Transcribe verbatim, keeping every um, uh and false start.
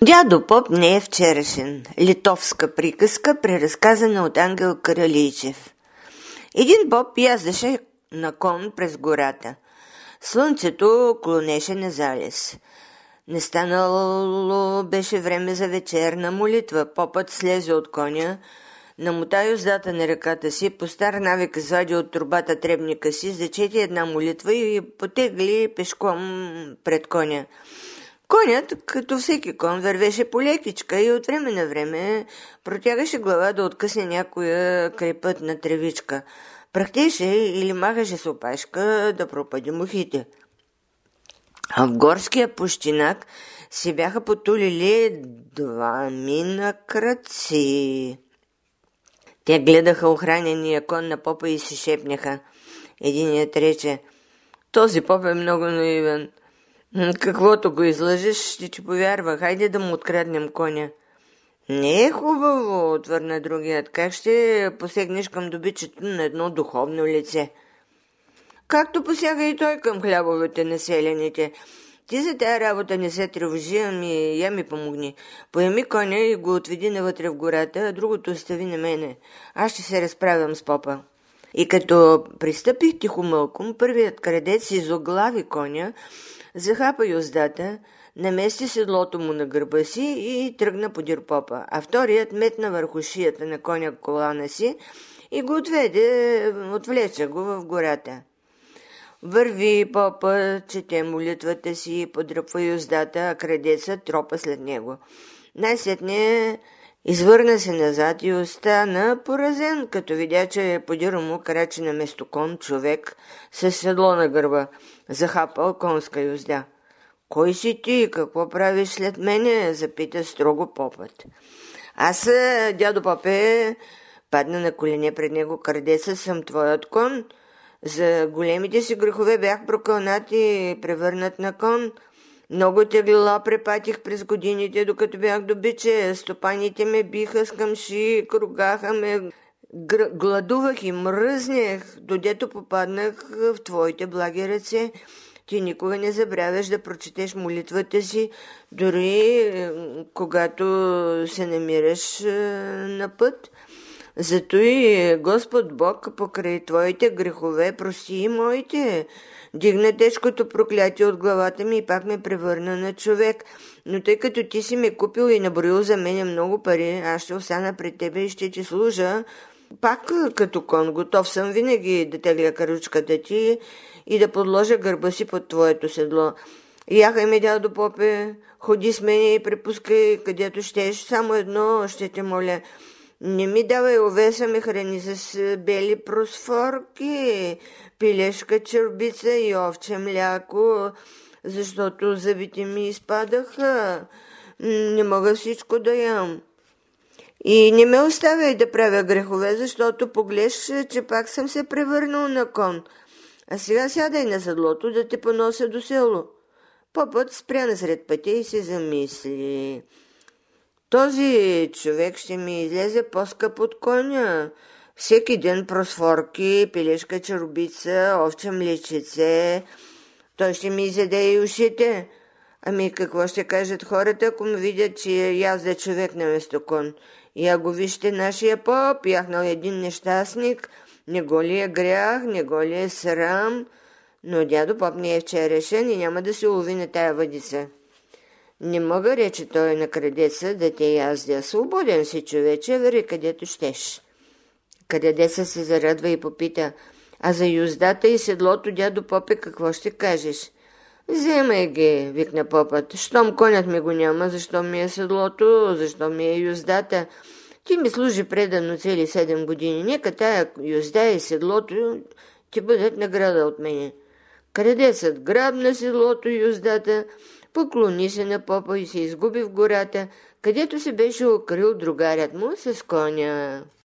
Дядо Поп не е вчерашен. Литовска приказка, преразказана от Ангел Каралийчев. Един поп яздеше на кон през гората. Слънцето клонеше на залез. Не станало беше време за вечерна молитва. Попът слезе от коня, намота юздата на ръката си, по стар навик извади от турбата требника си, зачети една молитва и потегли пешком пред коня. Конят, като всеки кон, вървеше полекичка и от време на време протягаше глава да откъсне някоя крепътна тревичка. Прахтеше или махаше с опашка да пропади мухите. А в горския пущинак си бяха потулили два мина кръци. Те гледаха охранения кон на попа и си шепняха. Единият рече: "Този поп е много наивен. Каквото го излъжеш, ще ти повярва. Хайде да му откраднем коня." "Не е хубаво", отвърна другият. "Как ще посегнеш към добичето на едно духовно лице?" "Както посяга и той към хлябовете на селяните. Ти за тая работа не се тревожи, ами я ми помогни. Поеми коня и го отведи навътре в гората, а другото остави на мене. Аз ще се разправям с попа." И като пристъпих тихомълком, първият крадец изоглави коня, захапа юздата, намести седлото му на гърба си и тръгна подир попа, а вторият метна върху шията на коня колана си и го отведе, отвлече го в гората. Върви попа, чете молитвата си, подръпва юздата, а крадецът тропа след него. Най-сетне извърна се назад и остана поразен, като видя, че подира му крачи на место кон човек с седло на гърба, захапал конска юзда. "Кой си ти? Какво правиш след мене?" запита строго попът. "Аз, дядо попе", падна на колене пред него крадеца, "съм твоят кон. За големите си грехове бях прокълнат и превърнат на кон. Много теглила препатих през годините, докато бях добиче. Стопаните ме биха с камши, кругаха ме, гладувах и мръзнех, додето попаднах в твоите благи ръце. Ти никога не забравяш да прочетеш молитвата си, дори когато се намираш на път. Зато и Господ Бог покрай твоите грехове прости и моите. Дигна тежкото проклятие от главата ми и пак ме превърна на човек. Но тъй като ти си ме купил и наброил за мене много пари, аз ще остана пред тебе и ще ти служа. Пак като кон, готов съм винаги да тегля каручката ти и да подложа гърба си под твоето седло. Яхай ме, дядо попе, ходи с мене и препускай където щеш. Само едно ще те моля. Не ми давай овеса ме храни с бели просфорки, пилешка чербица и овче мляко, защото зъбите ми изпадаха. Не мога всичко да ям. И не ме оставяй да правя грехове, защото погледш, че пак съм се превърнал на кон. А сега сядай на седлото да те понося до село." Попът спря насред пътя и се замисли. "Този човек ще ми излезе по-скъп от коня. Всеки ден просфорки, пилешка чербица, овче млечице. Той ще ми изяде и ушите. Ами какво ще кажат хората, ако ме видят, че язда човек на место кон? Я го вижте нашия поп, яхнал един нещастник. Не го ли е грях, не го ли е срам? Но дядо поп не е вчерашен и няма да се улови на тая въдица." "Не мога", рече той на крадеца, "да те яздя. Свободен си, човече, вери където щеш." Крадеца се зарадва и попита: "А за юздата и седлото, дядо попе, какво ще кажеш?" "Вземай ги", викна попът. "Щом конят ми го няма, защо ми е седлото, защо ми е юздата? Ти ми служи предано цели седем години. Нека тая юзда и седлото ти бъдат награда от мене." Крадецът грабна седлото и юздата, поклони се на попа и се изгуби в гората, където се беше укрил другарят му с коня.